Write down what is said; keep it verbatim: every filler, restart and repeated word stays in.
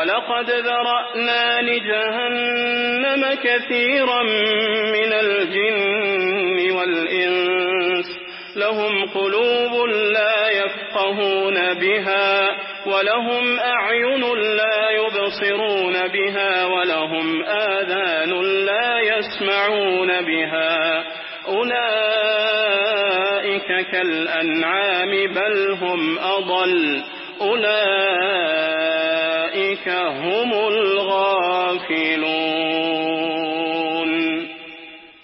وَلَقَدْ ذَرَأْنَا لِجَهَنَّمَ كَثِيرًا مِنَ الْجِنِّ وَالْإِنسِ لَهُمْ قُلُوبٌ لَا يَفْقَهُونَ بِهَا وَلَهُمْ أَعْيُنٌ لَا يُبْصِرُونَ بِهَا وَلَهُمْ آذَانٌ لا يسمعون بها أولئك كالأنعام بل هم أضل أولئك هم الغافلون.